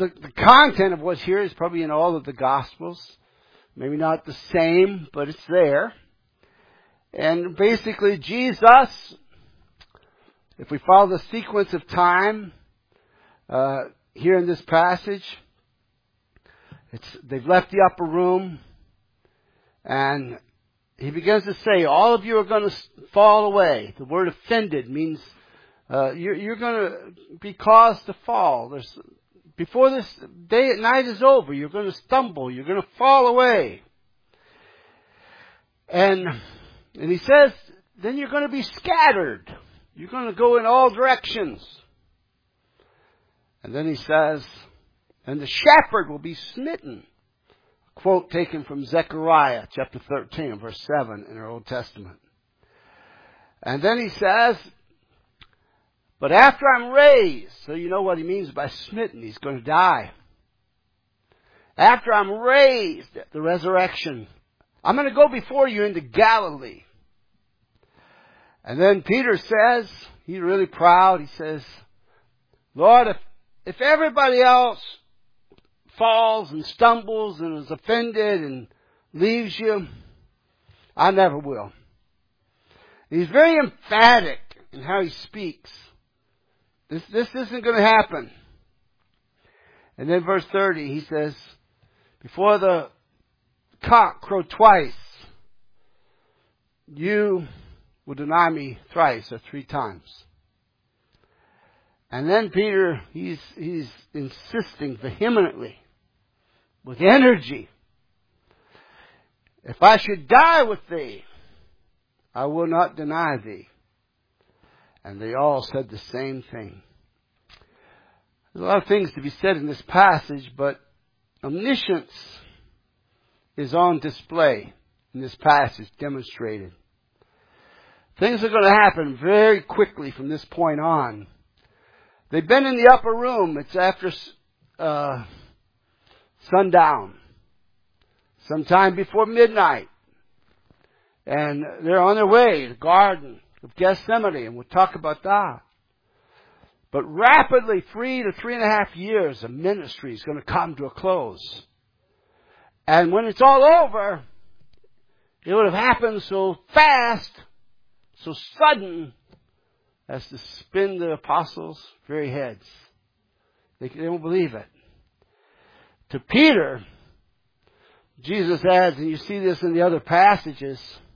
the content of what's here is probably in all of the Gospels. Maybe not the same, but it's there. And basically, Jesus, if we follow the sequence of time here in this passage, they've left the upper room, and he begins to say, all of you are going to fall away. The word offended means you're going to be caused to fall. Before this night is over, you're going to stumble. You're going to fall away. And he says, then you're going to be scattered. You're going to go in all directions. And then he says, and the shepherd will be smitten. A quote taken from Zechariah chapter 13, verse 7 in our Old Testament. And then he says, but after I'm raised, so you know what he means by smitten, he's going to die. After I'm raised at the resurrection, I'm going to go before you into Galilee. And then Peter says, he's really proud, he says, Lord, if everybody else falls and stumbles and is offended and leaves you, I never will. He's very emphatic in how he speaks. This isn't going to happen. And then verse 30, he says, before the cock crow twice, you will deny me thrice or 3 times. And then Peter, he's insisting vehemently, with energy, if I should die with thee, I will not deny thee. And they all said the same thing. There's a lot of things to be said in this passage, but omniscience is on display in this passage, demonstrated. Things are going to happen very quickly from this point on. They've been in the upper room. It's after sundown, sometime before midnight. And they're on their way to the Garden of Gethsemane, and we'll talk about that. But rapidly, 3 to 3.5 years of ministry is going to come to a close. And when it's all over, it would have happened so fast, so sudden, as to spin the apostles' very heads. They don't believe it. To Peter, Jesus adds, and you see this in the other passages,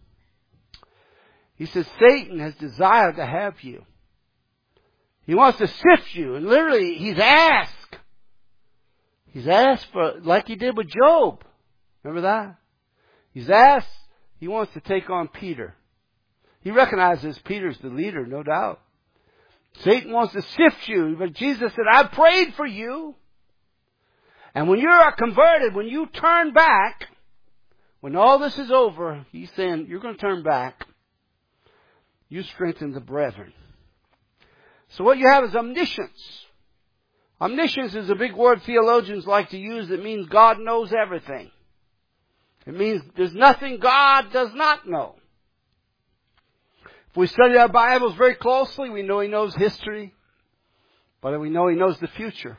he says, Satan has desired to have you. He wants to sift you. And literally, he's asked. He's asked for, like he did with Job. Remember that? He's asked. He wants to take on Peter. He recognizes Peter's the leader, no doubt. Satan wants to sift you. But Jesus said, I prayed for you. And when you are converted, when you turn back, when all this is over, he's saying, you're going to turn back. You strengthen the brethren. So what you have is omniscience. Omniscience is a big word theologians like to use that means God knows everything. It means there's nothing God does not know. If we study our Bibles very closely, we know He knows history, but we know He knows the future.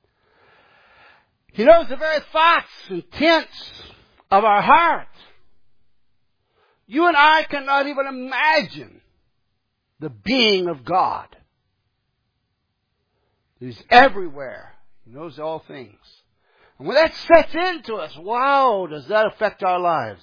He knows the very thoughts and intents of our heart. You and I cannot even imagine the being of God. He's everywhere. He knows all things. And when that sets into us, wow, does that affect our lives?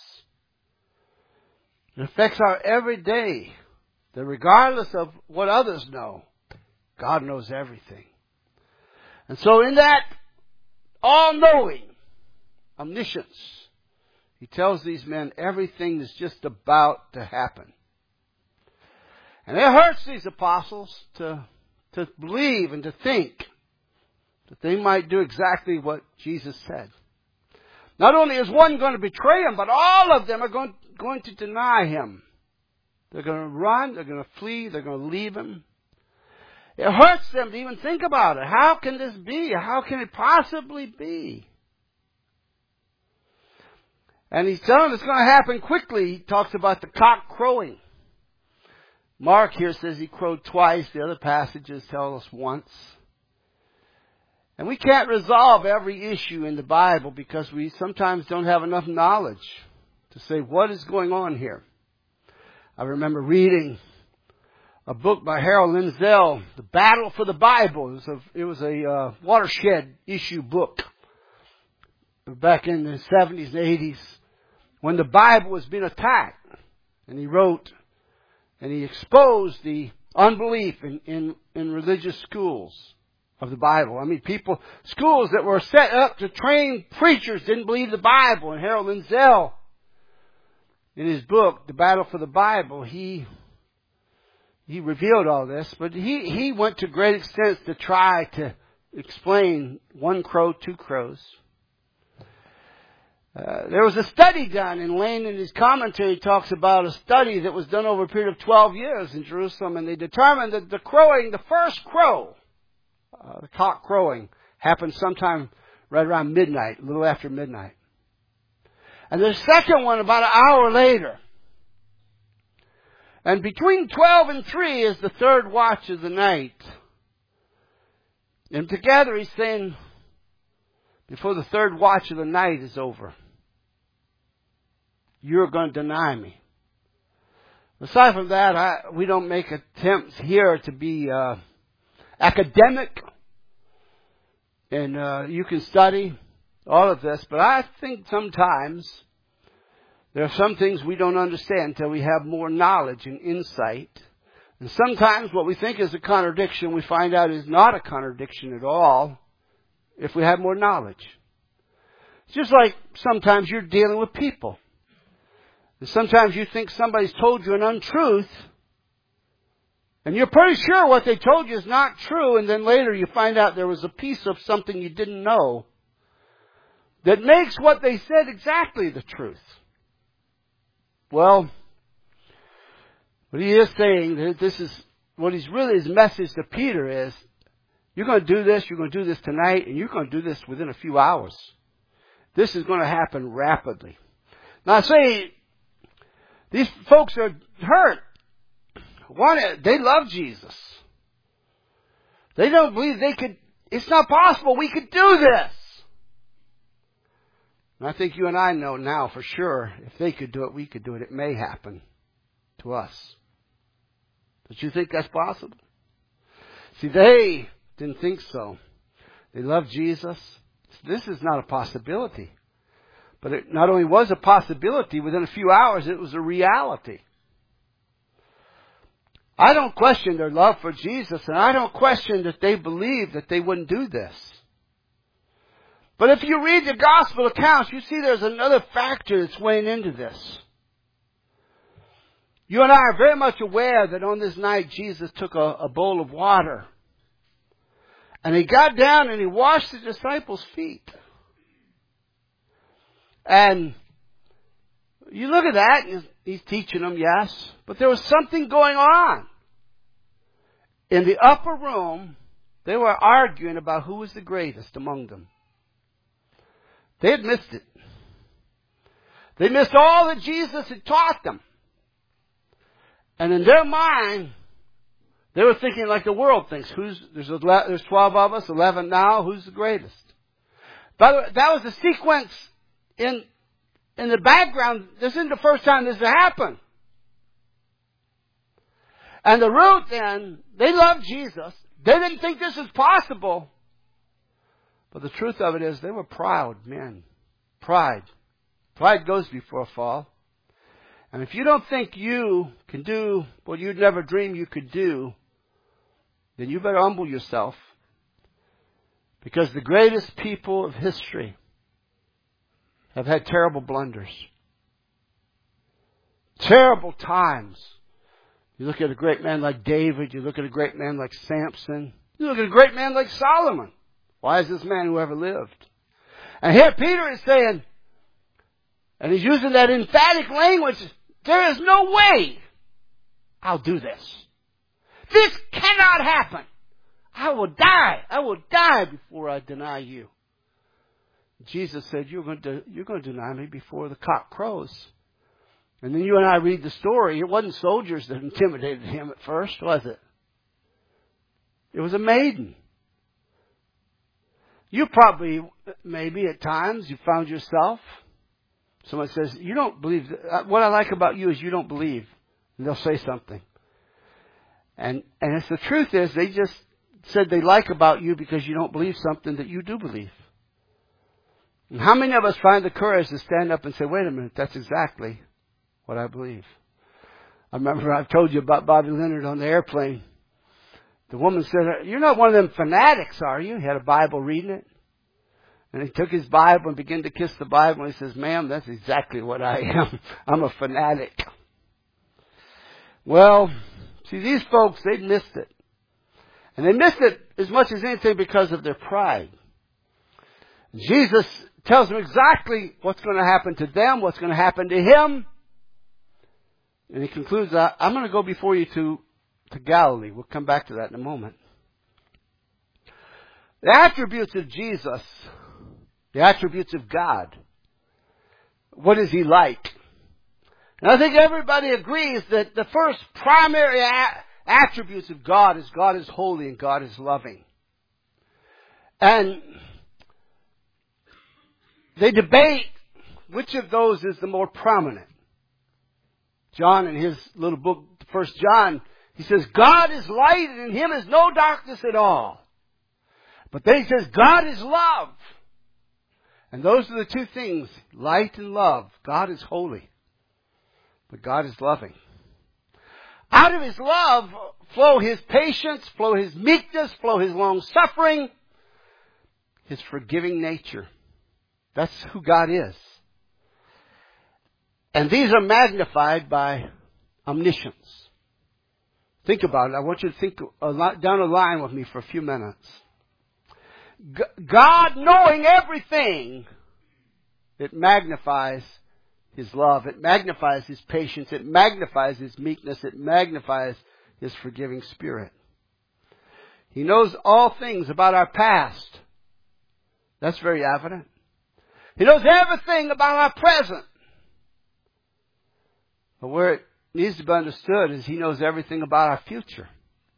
It affects our everyday. That regardless of what others know, God knows everything. And so in that all-knowing omniscience, He tells these men everything is just about to happen. And it hurts these apostles to believe and to think that they might do exactly what Jesus said. Not only is one going to betray Him, but all of them are going to deny Him. They're going to run, they're going to flee, they're going to leave Him. It hurts them to even think about it. How can this be? How can it possibly be? And He's telling them it's going to happen quickly. He talks about the cock crowing. Mark here says He crowed twice. The other passages tell us once. And we can't resolve every issue in the Bible because we sometimes don't have enough knowledge to say what is going on here. I remember reading a book by Harold Lindsell, The Battle for the Bible. It was a watershed issue book back in the 70s and 80s when the Bible was being attacked. And he wrote and he exposed the unbelief in religious schools of the Bible. I mean, schools that were set up to train preachers didn't believe the Bible. And Harold Lindsell, in his book, The Battle for the Bible, he revealed all this, but he went to great extents to try to explain one crow, two crows. There was a study done, and Lane in his commentary talks about a study that was done over a period of 12 years in Jerusalem, and they determined that the first crow, the cock crowing, happened sometime right around midnight, a little after midnight. And the second one about an hour later. And between 12 and 3 is the third watch of the night. And together he's saying, before the third watch of the night is over, you're going to deny me. Aside from that, we don't make attempts here to be academic. And you can study all of this. But I think sometimes there are some things we don't understand until we have more knowledge and insight. And sometimes what we think is a contradiction, we find out is not a contradiction at all if we have more knowledge. It's just like sometimes you're dealing with people. And sometimes you think somebody's told you an untruth, and you're pretty sure what they told you is not true, and then later you find out there was a piece of something you didn't know that makes what they said exactly the truth. Well, what he is saying, this is what he's really, his message to Peter is, you're going to do this, you're going to do this tonight, and you're going to do this within a few hours. This is going to happen rapidly. Now I say, these folks are hurt. They love Jesus. They don't believe it's not possible we could do this. And I think you and I know now for sure, if they could do it, we could do it. It may happen to us. Don't you think that's possible? See, they didn't think so. They loved Jesus. This is not a possibility. But it not only was a possibility, within a few hours it was a reality. I don't question their love for Jesus, and I don't question that they believed that they wouldn't do this. But if you read the gospel accounts, you see there's another factor that's weighing into this. You and I are very much aware that on this night Jesus took a bowl of water. And he got down and he washed the disciples' feet. And you look at that, and he's teaching them, yes. But there was something going on. In the upper room, they were arguing about who was the greatest among them. They had missed it. They missed all that Jesus had taught them. And in their mind, they were thinking like the world thinks. There's 12 of us, 11 now. Who's the greatest? By the way, that was a sequence in the background. This isn't the first time this has happened. And the root then, they loved Jesus. They didn't think this was possible. But the truth of it is, they were proud men. Pride. Pride goes before a fall. And if you don't think you can do what you'd never dream you could do, then you better humble yourself. Because the greatest people of history have had terrible blunders. Terrible times. You look at a great man like David. You look at a great man like Samson. You look at a great man like Solomon. Wisest man who ever lived. And here Peter is saying, and he's using that emphatic language, there is no way I'll do this. This cannot happen. I will die. I will die before I deny you. Jesus said, you're going to deny me before the cock crows. And then you and I read the story. It wasn't soldiers that intimidated him at first, was it? It was a maiden. You probably, maybe at times, you found yourself. Someone says, you don't believe. What I like about you is you don't believe. And they'll say something. And it's the truth is, they just said they like about you because you don't believe something that you do believe. And how many of us find the courage to stand up and say, wait a minute, that's exactly what I believe. I remember I've told you about Bobby Leonard on the airplane. The woman said, you're not one of them fanatics, are you? He had a Bible reading it. And he took his Bible and began to kiss the Bible. And he says, ma'am, that's exactly what I am. I'm a fanatic. Well, see, these folks, they missed it. And they missed it as much as anything because of their pride. Jesus tells them exactly what's going to happen to them, what's going to happen to him. And he concludes, I'm going to go before you to Galilee. We'll come back to that in a moment. The attributes of Jesus, the attributes of God. What is he like? And I think everybody agrees that the first primary attributes of God is holy and God is loving. And they debate which of those is the more prominent. John, in his little book, 1 John, he says, God is light and in him is no darkness at all. But then he says, God is love. And those are the two things, light and love. God is holy, but God is loving. Out of his love flow his patience, flow his meekness, flow his long suffering, his forgiving nature. That's who God is. And these are magnified by omniscience. Think about it. I want you to think down a line with me for a few minutes. God knowing everything, it magnifies his love. It magnifies his patience. It magnifies his meekness. It magnifies his forgiving spirit. He knows all things about our past. That's very evident. He knows everything about our present. But where it needs to be understood is he knows everything about our future.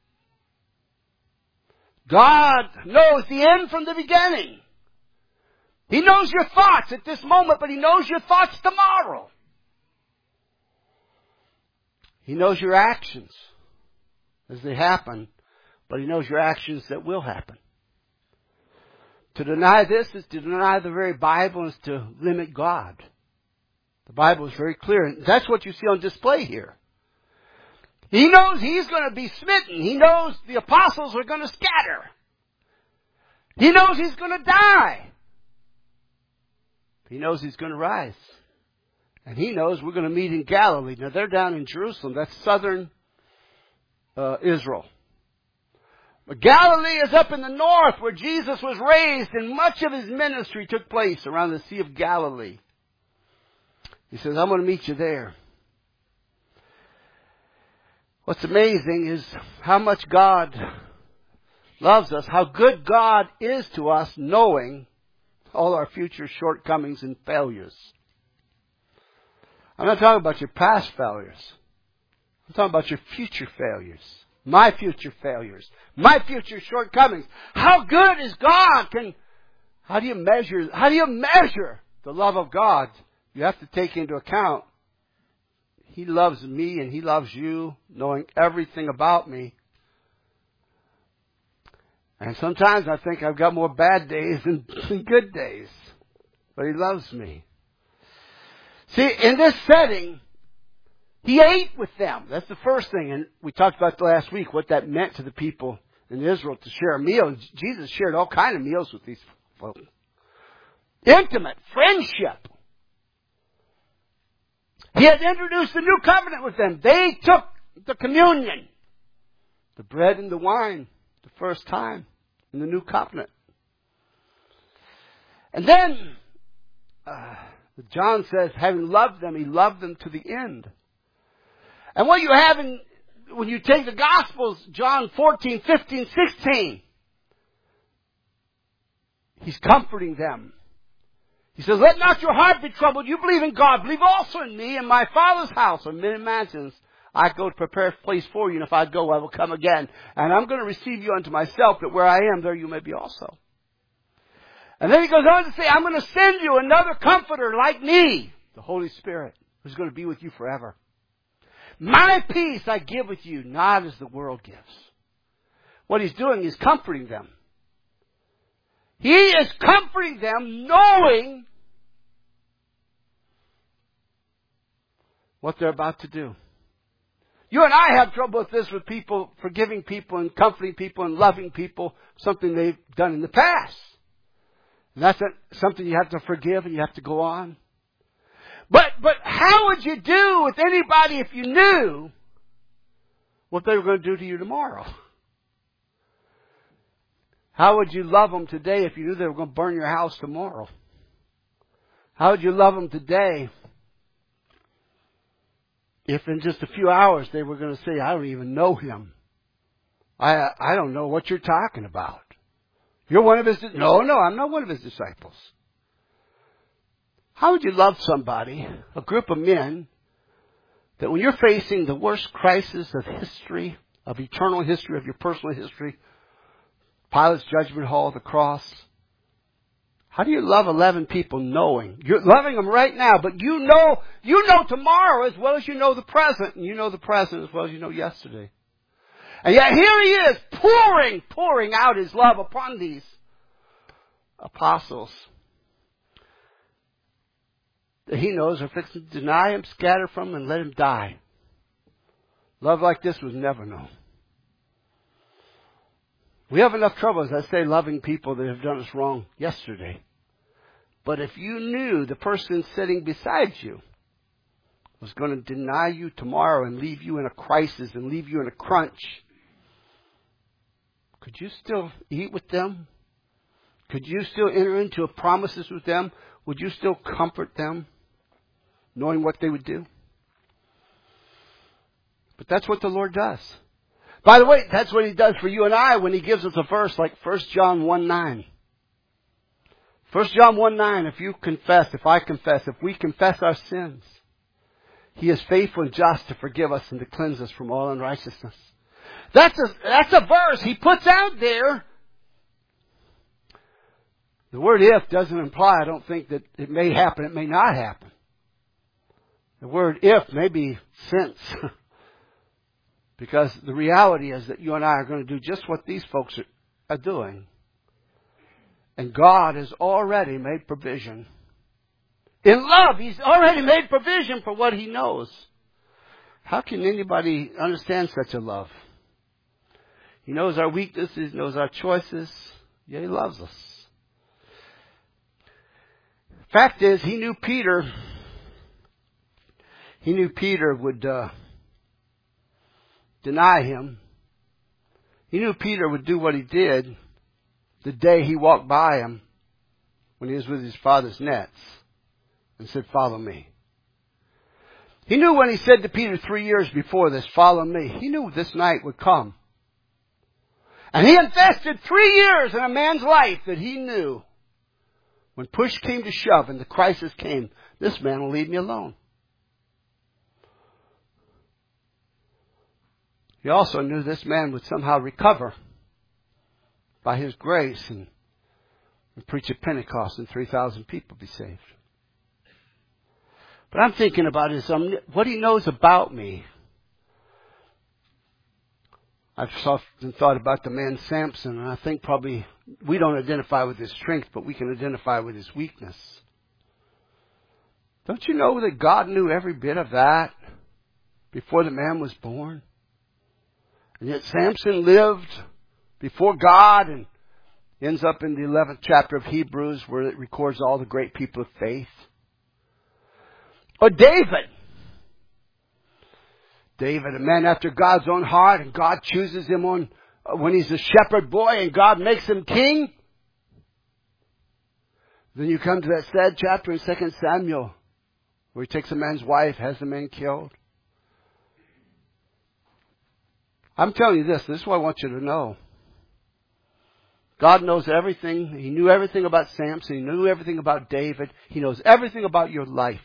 God knows the end from the beginning. He knows your thoughts at this moment, but he knows your thoughts tomorrow. He knows your actions as they happen, but he knows your actions that will happen. To deny this is to deny the very Bible, is to limit God. The Bible is very clear, and that's what you see on display here. He knows he's going to be smitten. He knows the apostles are going to scatter. He knows he's going to die. He knows he's going to rise. And he knows we're going to meet in Galilee. Now they're down in Jerusalem. That's southern Israel. But Galilee is up in the north where Jesus was raised and much of his ministry took place around the Sea of Galilee. He says, I'm going to meet you there. What's amazing is how much God loves us, how good God is to us, knowing all our future shortcomings and failures. I'm not talking about your past failures. I'm talking about your future failures. My future failures. My future shortcomings. How good is God? How do you measure the love of God? You have to take into account he loves me and he loves you, knowing everything about me. And sometimes I think I've got more bad days than good days. But he loves me. See, in this setting, he ate with them. That's the first thing. And we talked about last week what that meant to the people in Israel to share a meal. And Jesus shared all kinds of meals with these folks. Intimate friendship. He had introduced a new covenant with them. They took the communion, the bread and the wine, the first time in the new covenant. And then, John says, having loved them, he loved them to the end. And what you have when you take the Gospels, John 14, 15, 16, he's comforting them. He says, let not your heart be troubled. You believe in God. Believe also in me. In my Father's house are many mansions. I go to prepare a place for you. And if I go, I will come again. And I'm going to receive you unto myself, that where I am, there you may be also. And then he goes on to say, I'm going to send you another comforter like me, the Holy Spirit, who's going to be with you forever. My peace I give with you, not as the world gives. What he's doing is comforting them. He is comforting them knowing what they're about to do. You and I have trouble with this, with people, forgiving people and comforting people and loving people, something they've done in the past. And that's something you have to forgive and you have to go on. But how would you do with anybody if you knew what they were going to do to you tomorrow? How would you love them today if you knew they were going to burn your house tomorrow? How would you love them today if in just a few hours they were going to say, I don't even know him. I don't know what you're talking about. You're one of his... No, I'm not one of his disciples. How would you love somebody, a group of men, that when you're facing the worst crisis of history, of eternal history, of your personal history, Pilate's judgment hall, the cross, how do you love 11 people knowing? You're loving them right now, but you know tomorrow as well as you know the present, and you know the present as well as you know yesterday. And yet here he is, pouring out his love upon these apostles that he knows are fixing to deny him, scatter from him, and let him die. Love like this was never known. We have enough trouble, as I say, loving people that have done us wrong yesterday. But if you knew the person sitting beside you was going to deny you tomorrow and leave you in a crisis and leave you in a crunch, could you still eat with them? Could you still enter into promises with them? Would you still comfort them, knowing what they would do? But that's what the Lord does. By the way, that's what he does for you and I when he gives us a verse like 1 John 1:9. 1 John 1:9, if we confess our sins, he is faithful and just to forgive us and to cleanse us from all unrighteousness. That's a verse he puts out there. The word if doesn't imply, I don't think, that it may happen, it may not happen. The word if may be since. Because the reality is that you and I are going to do just what these folks are doing. And God has already made provision. In love, he's already made provision for what he knows. How can anybody understand such a love? He knows our weaknesses, he knows our choices. Yeah, he loves us. Fact is, he knew Peter would deny him. He knew Peter would do what he did the day he walked by him when he was with his father's nets and said, follow me. He knew when he said to Peter 3 years before this, follow me, he knew this night would come. And he invested 3 years in a man's life that he knew when push came to shove and the crisis came, this man will leave me alone. He also knew this man would somehow recover by his grace and preach at Pentecost and 3,000 people be saved. But I'm thinking about what he knows about me. I've often thought about the man Samson, and I think probably we don't identify with his strength, but we can identify with his weakness. Don't you know that God knew every bit of that before the man was born? And yet Samson lived before God and ends up in the 11th chapter of Hebrews where it records all the great people of faith. Or David, a man after God's own heart, and God chooses him when he's a shepherd boy and God makes him king. Then you come to that sad chapter in 2 Samuel where he takes a man's wife, has the man killed. I'm telling you this is what I want you to know. God knows everything. He knew everything about Samson. He knew everything about David. He knows everything about your life.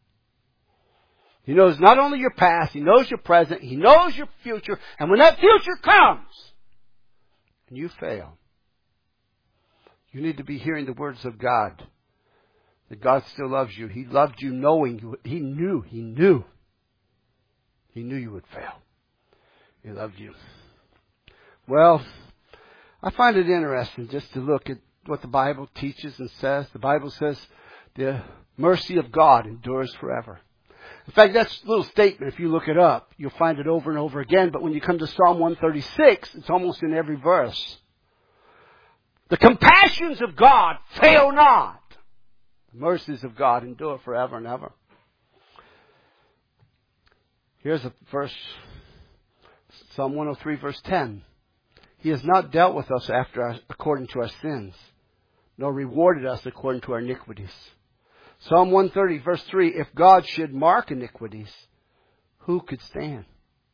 He knows not only your past, he knows your present, he knows your future. And when that future comes and you fail, You need to be hearing the words of God. That God still loves you. He loved you knowing you. He knew you would fail. He loved you. Well, I find it interesting just to look at what the Bible teaches and says. The Bible says the mercy of God endures forever. In fact, that's a little statement. If you look it up, you'll find it over and over again. But when you come to Psalm 136, it's almost in every verse. The compassions of God fail not. The mercies of God endure forever and ever. Here's a verse, Psalm 103, verse 10. He has not dealt with us according to our sins, nor rewarded us according to our iniquities. Psalm 130, verse 3, if God should mark iniquities, who could stand?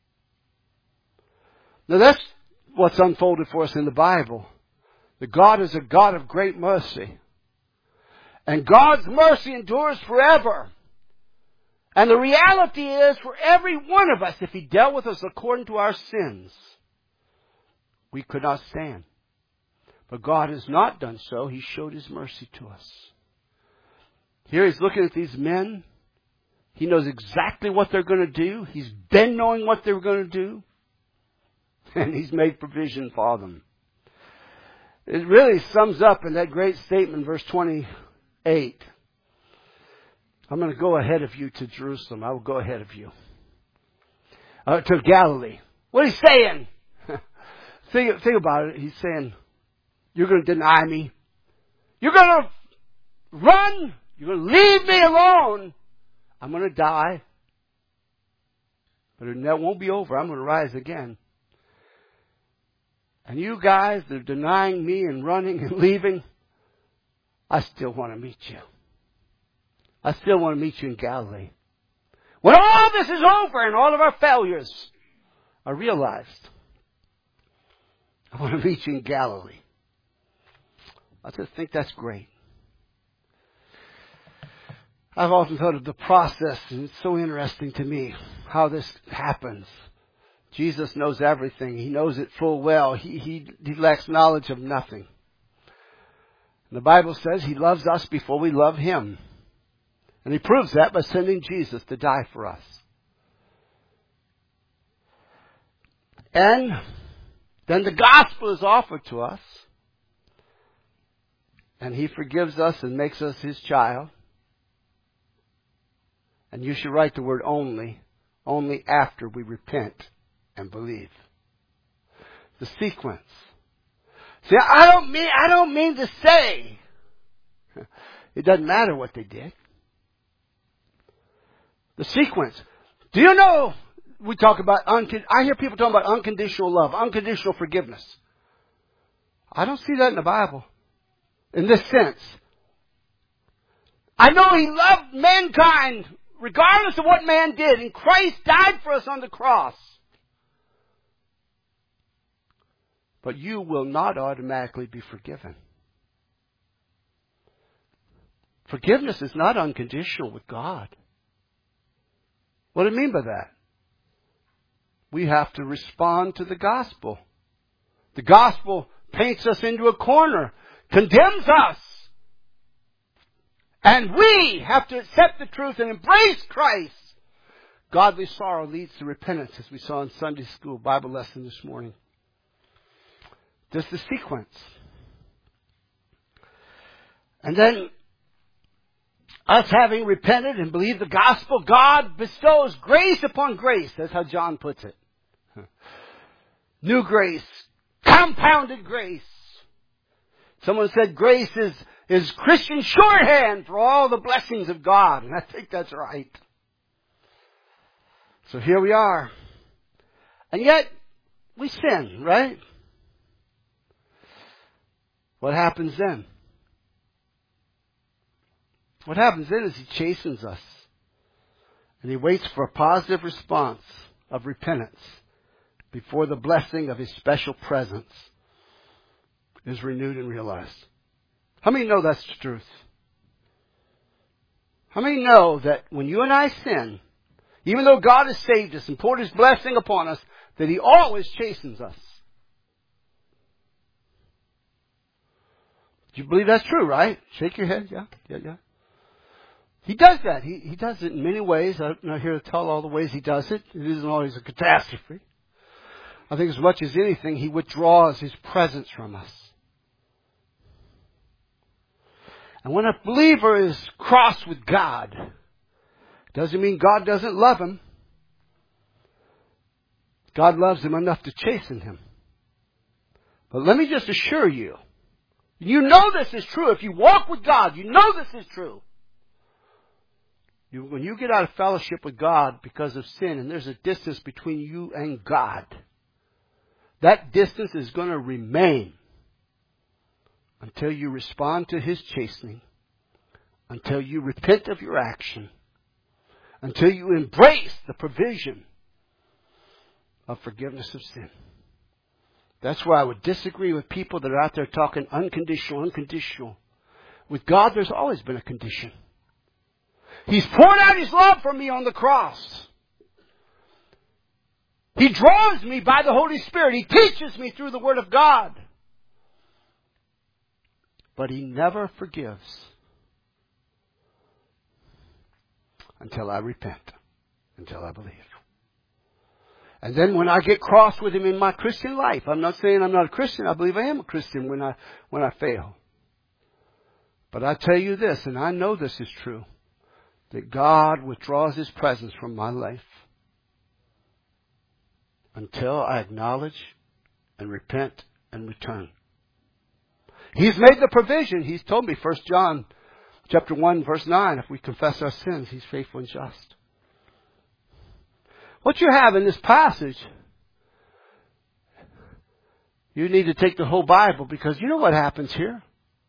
Now that's what's unfolded for us in the Bible. That God is a God of great mercy. And God's mercy endures forever. And the reality is, for every one of us, if He dealt with us according to our sins, we could not stand. But God has not done so. He showed His mercy to us. Here He's looking at these men. He knows exactly what they're going to do. He's been knowing what they're going to do. And He's made provision for them. It really sums up in that great statement, verse 28. I'm going to go ahead of you to Jerusalem. I will go ahead of you. To Galilee. What is he saying? Think about it. He's saying, you're going to deny me. You're going to run. You're going to leave me alone. I'm going to die. But that won't be over. I'm going to rise again. And you guys that are denying me and running and leaving, I still want to meet you. I still want to meet you in Galilee. When all this is over and all of our failures are realized, I want to meet you in Galilee. I just think that's great. I've often thought of the process, and it's so interesting to me how this happens. Jesus knows everything. He knows it full well. He lacks knowledge of nothing. And the Bible says He loves us before we love Him. And He proves that by sending Jesus to die for us. And then the gospel is offered to us. And He forgives us and makes us His child. And you should write the word only after we repent and believe. The sequence. See, I don't mean to say it doesn't matter what they did. The sequence. Do you know, we talk about, I hear people talking about unconditional love, unconditional forgiveness. I don't see that in the Bible. In this sense. I know He loved mankind regardless of what man did. And Christ died for us on the cross. But you will not automatically be forgiven. Forgiveness is not unconditional with God. What do I mean by that? We have to respond to the gospel. The gospel paints us into a corner, condemns us. And we have to accept the truth and embrace Christ. Godly sorrow leads to repentance, as we saw in Sunday school Bible lesson this morning. Just the sequence. And then, us having repented and believed the gospel, God bestows grace upon grace. That's how John puts it. New grace. Compounded grace. Someone said grace is Christian shorthand for all the blessings of God. And I think that's right. So here we are. And yet, we sin, right? What happens then? What happens then is He chastens us. And He waits for a positive response of repentance before the blessing of His special presence is renewed and realized. How many know that's the truth? How many know that when you and I sin, even though God has saved us and poured His blessing upon us, that He always chastens us? You believe that's true, right? Shake your head. Yeah. He does that. He does it in many ways. I'm not here to tell all the ways he does it. It isn't always a catastrophe. I think as much as anything, he withdraws his presence from us. And when a believer is cross with God, doesn't mean God doesn't love him. God loves him enough to chasten him. But let me just assure you, you know this is true. If you walk with God, you know this is true. When you get out of fellowship with God because of sin, and there's a distance between you and God, that distance is going to remain until you respond to His chastening, until you repent of your action, until you embrace the provision of forgiveness of sin. That's why I would disagree with people that are out there talking unconditional. With God, there's always been a condition. He's poured out His love for me on the cross. He draws me by the Holy Spirit. He teaches me through the Word of God. But He never forgives until I repent, until I believe. And then when I get cross with Him in my Christian life, I'm not saying I'm not a Christian. I believe I am a Christian when I fail. But I tell you this, and I know this is true, that God withdraws His presence from my life until I acknowledge and repent and return. He's made the provision. He's told me, 1 John chapter 1, verse 9, if we confess our sins, He's faithful and just. What you have in this passage, you need to take the whole Bible, because you know what happens here.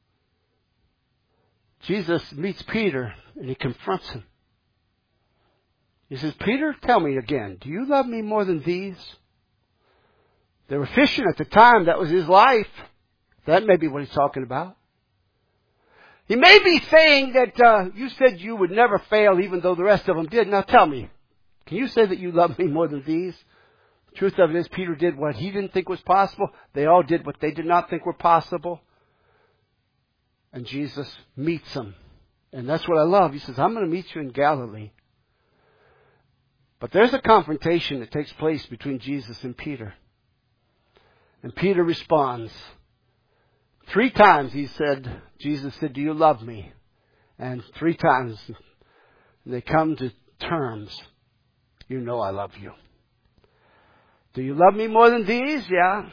Jesus meets Peter and He confronts him. He says, Peter, tell me again, do you love me more than these? They were fishing at the time. That was his life. That may be what He's talking about. He may be saying that you said you would never fail even though the rest of them did. Now tell me, can you say that you love me more than these? The truth of it is, Peter did what he didn't think was possible. They all did what they did not think were possible. And Jesus meets them. And that's what I love. He says, I'm going to meet you in Galilee. But there's a confrontation that takes place between Jesus and Peter. And Peter responds. 3 times Jesus said, do you love me? And 3 times they come to terms. You know I love you. Do you love me more than these? Yeah.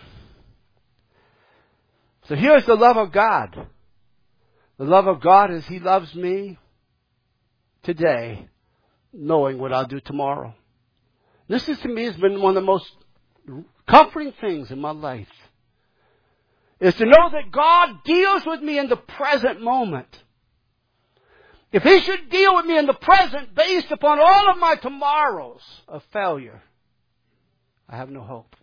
So here's the love of God. The love of God is He loves me today, knowing what I'll do tomorrow. This is, to me, has been one of the most comforting things in my life. Is to know that God deals with me in the present moment. If He should deal with me in the present based upon all of my tomorrows of failure, I have no hope.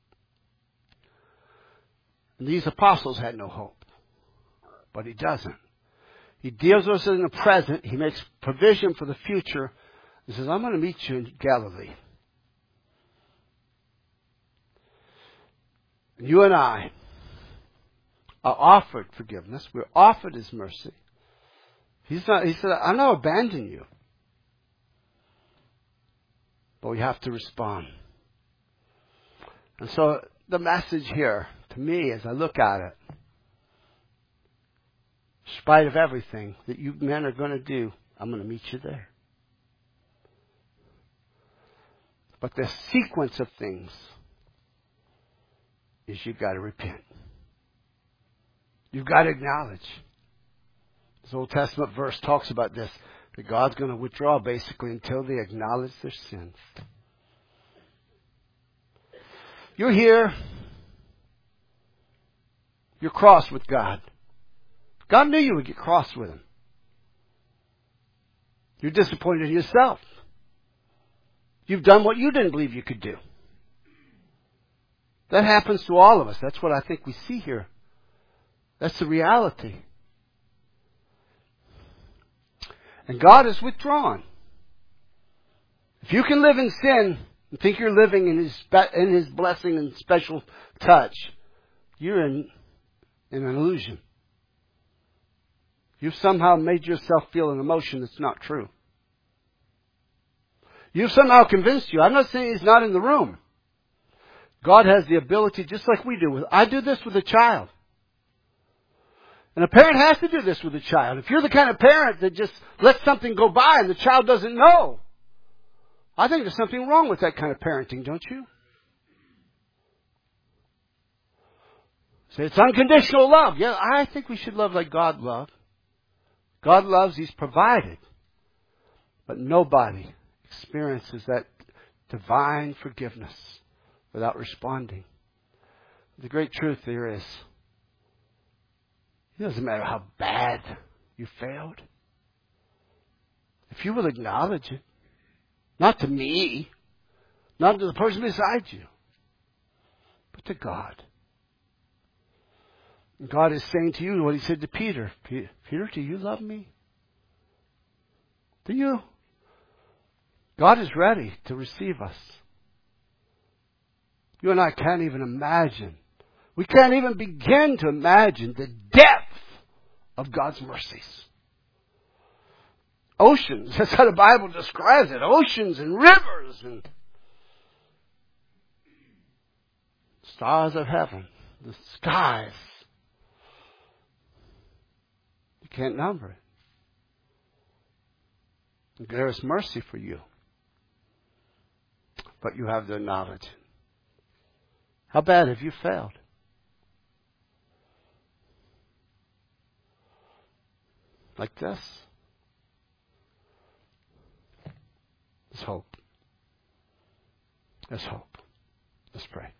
And these apostles had no hope. But He doesn't. He deals with us in the present. He makes provision for the future. He says, I'm going to meet you in Galilee. And you and I are offered forgiveness. We're offered His mercy. He said, I'm not abandoning you. But we have to respond. And so the message here, to me, as I look at it, in spite of everything that you men are going to do, I'm going to meet you there. But the sequence of things is you've got to repent. You've got to acknowledge. This Old Testament verse talks about this, that God's going to withdraw basically until they acknowledge their sins. You're here. You're cross with God. God knew you would get cross with Him. You're disappointed in yourself. You've done what you didn't believe you could do. That happens to all of us. That's what I think we see here. That's the reality. And God is withdrawn. If you can live in sin and think you're living in His blessing and special touch, you're in an illusion. You've somehow made yourself feel an emotion that's not true. You've somehow convinced you. I'm not saying He's not in the room. God has the ability, just like we do. I do this with a child. And a parent has to do this with a child. If you're the kind of parent that just lets something go by and the child doesn't know, I think there's something wrong with that kind of parenting, don't you? Say it's unconditional love. Yeah, I think we should love like God loved. God loves, He's provided. But nobody experiences that divine forgiveness without responding. The great truth there is, it doesn't matter how bad you failed. If you will acknowledge it, not to me, not to the person beside you, but to God. And God is saying to you what He said to Peter. Peter, do you love me? Do you? God is ready to receive us. You and I can't even imagine. We can't even begin to imagine the depth of God's mercies. Oceans, that's how the Bible describes it. Oceans and rivers and stars of heaven, the skies. You can't number it. There is mercy for you. But you have to acknowledge it. How bad have you failed? Like this? There's hope. There's hope. Let's pray.